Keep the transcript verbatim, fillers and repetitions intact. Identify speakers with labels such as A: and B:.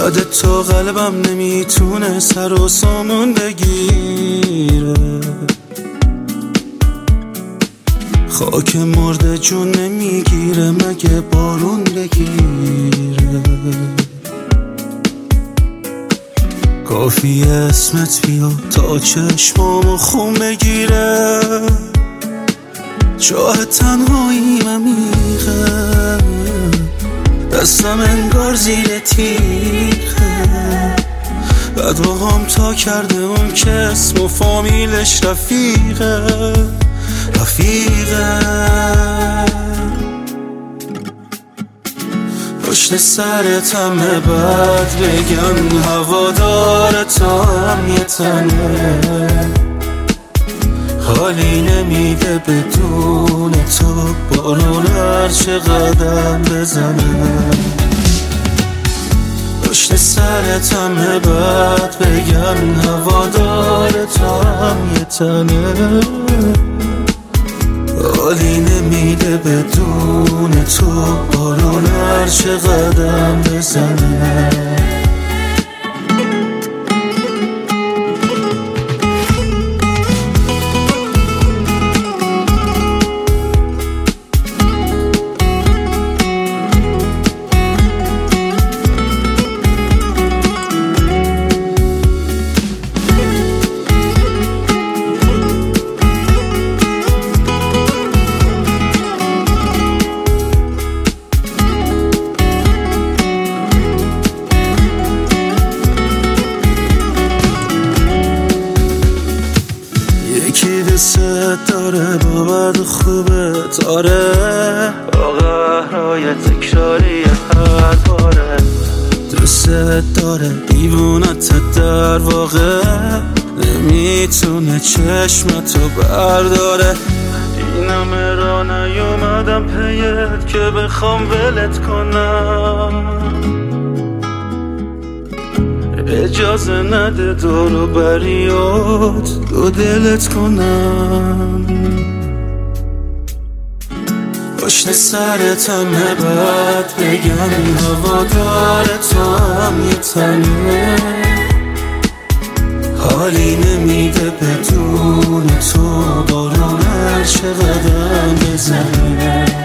A: یادت تو قلبم نمیتونه سر و سامون بگیره، خاک مرده جون نمیگیره مگه بارون بگیره. کافی اسمت بیا تا چشمامو خون بگیره، جاه تنهایی ممیخه، دستم انگار زیر تیخه، بعد با هم تا کرده اون که اسم و فامیلش رفیقه رفیقه. پشت سرتم بعد بگن هوادارتم یه تنه، حالی نمیده بدون تو بارون هرچه قدم بزنه. پشت سرتم بعد بگن هوادارتم یه تنه، حالی نمیده بدون تو بارون هرچه قدم بزنه. یکی دوست داره با بد خوبت، آره با قهرهای تکراری هر باره، دوست داره دیوونت در واقع، نمیتونه چشمتو برداره. این همه را نیومدم پیت که بخوام ولت کنم، اجازه نده دورو بریات دو دلت کنم. پشت سرتم بعد بگن هوادارتم یه تنه، حالی نمیده بدون تو بارون هرچه قدم بزنه.